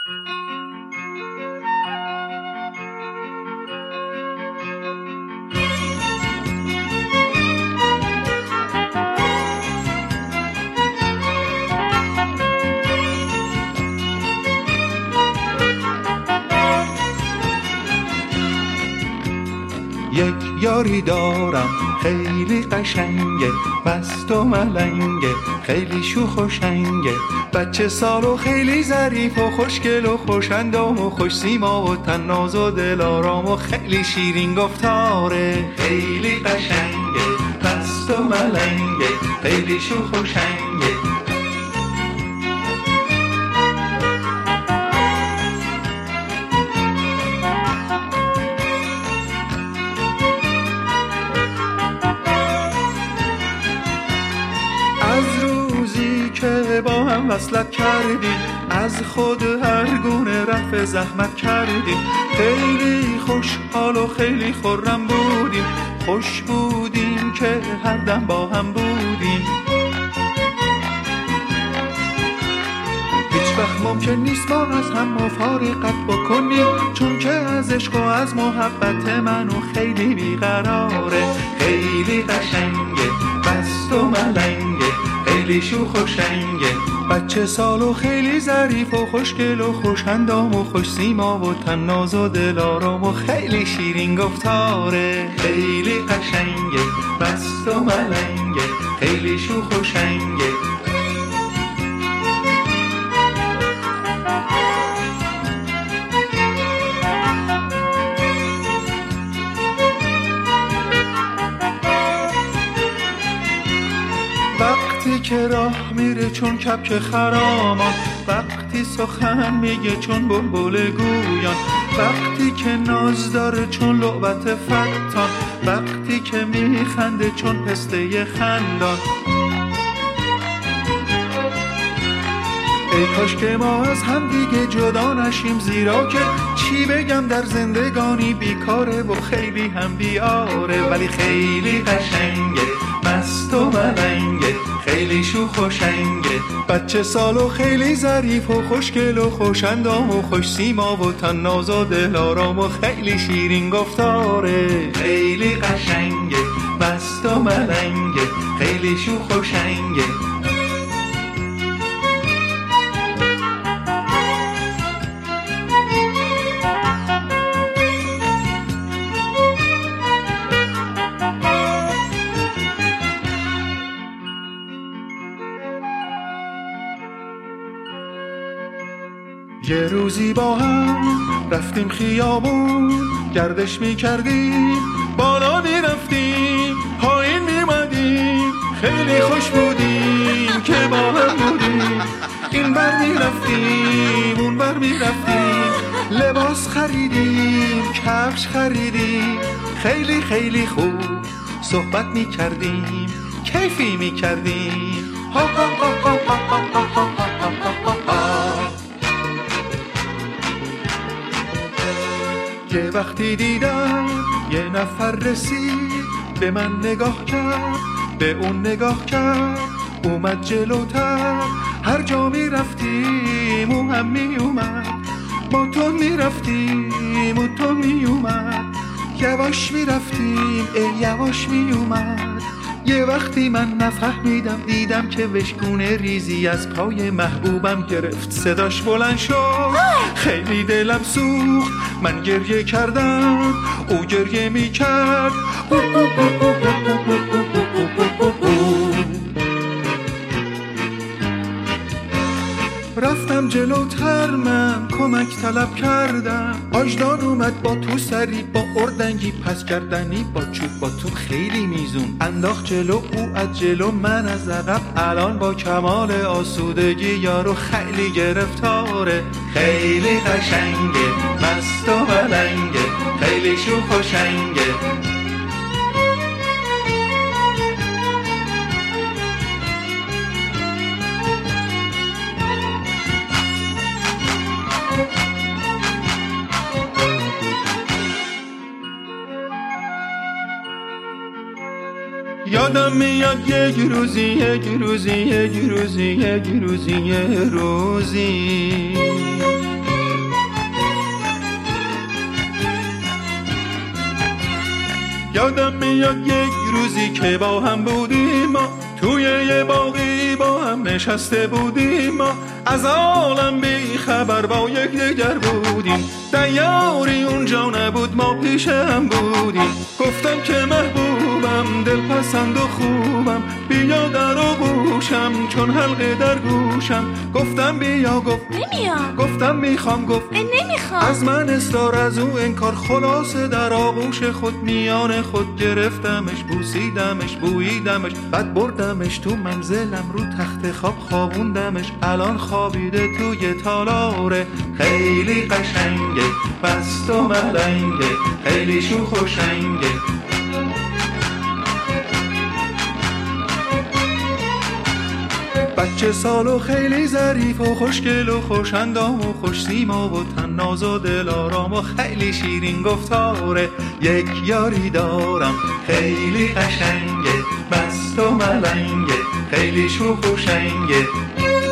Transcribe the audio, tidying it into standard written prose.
یک یاری دارم خیلی قشنگه، مست و ملنگه، خیلی شوخ و شنگه، بچه سال و خیلی ظریف و خوشگل و خوش‌اندام و خوش سیما و طناز و دلارام و خیلی شیرین گفتاره. خیلی قشنگه، مست و ملنگه، خیلی شوخ و شنگه. با هم وصلت کردیم، از خود هر گونه رفع زحمت کردیم، خیلی خوشحال و خیلی خرم بودیم، خوش بودیم که هر دم با هم بودیم. هیچ وقت ممکن نیست ما از هم مفارقت بکنیم، چون که از عشق و از محبت منو خیلی بیقراره. خیلی قشنگه، مست و ملنگه، خیلی شوخ و شنگه، بچه سال و خیلی ظریف و خوشگل و خوش‌اندام و خوش سیما و طناز و دلارام و خیلی شیرین گفتاره. خیلی قشنگه، مست و ملنگه، خیلی شوخ و شنگه. وقتی که راه میره چون کبک خرامان، وقتی سخن میگه چون بلبل گویان، وقتی که ناز داره چون لعبت فتان، وقتی که میخنده چون پسته خندان. ای کاش که ما از هم دیگه جدا نشیم، زیرا که چی بگم در زندگانی بیکاره و خیلی هم بیاره. ولی خیلی قشنگه، مست و ملنگه، خیلی شوخ و شنگه، بچه سال و خیلی ظریف و خوشگل و خوش‌اندام و خوش سیما و طناز و دلارام و خیلی شیرین گفتاره. خیلی قشنگه، مست و ملنگه، خیلی شوخ و شنگه. یه روزی با هم رفتیم خیابون، گردش میکردیم، بالا میرفتیم، پایین میمدیم، خیلی خوش بودیم که با هم بودیم. این بر میرفتیم، اون بر میرفتیم، لباس خریدیم، کفش خریدیم، خیلی خیلی خوب صحبت میکردیم، کیفی میکردیم. ها ها ها ها ها ها ها ها ها. یه وقتی دیدم یه نفر رسید، به من نگاه کرد، به اون نگاه کرد، اومد جلوتر، هر جا می رفتیم او هم می اومد، ما تو می رفتیم و تو می اومد، یواش می رفتیم یواش می اومد. یه وقتی من نفهمیدم، دیدم که وشگونه ریزی از پای محبوبم گرفت، صداش بلند شد، خیلی دلم سوخت، من گریه کردم، او گریه می کرد. رفتم جلوتر، من کمک طلب کردم، آجدان اومد با تو سری، با اردنگی پس کردنی، با چوب با تو خیلی میزون انداخت جلو، او از جلو من از عقب، الان با کمال آسودگی یارو خیلی گرفتاره. خیلی قشنگه، مست و ملنگه، خیلی شوخ و شنگه. یادم میاد یک روزی میاد یک روزی که با هم بودیم ما، توی یه باغی با هم نشسته بودیم ما، از عالم بی خبر با یک دیگر بودیم، دیاری اونجا نبود ما پیش هم بودیم. گفتم که محبوبم دلپسند و خوبم، بیا در آغوشم چون حلقه در گوشم. گفتم بیا گفت نمیام. گفتم میخوام گفت نمیخوام. از من اصرار از او انکار، خلاصه در آغوش خود میان خود گرفتمش، بوسیدمش بوییدمش، بعد بردمش تو منزلم رو تخت خواب خوابوندمش. الان خوابیده توی تالاره، خیلی قشنگه مست و ملنگه، خیلی شوخ و شنگه. بچه سال و خیلی ظریف و خوشگل و خوشندام و خوش سیما و طناز و دلارام و خیلی شیرین گفتاره. یک یاری دارم خیلی قشنگه مست و ملنگه، خیلی شوخ و شنگه.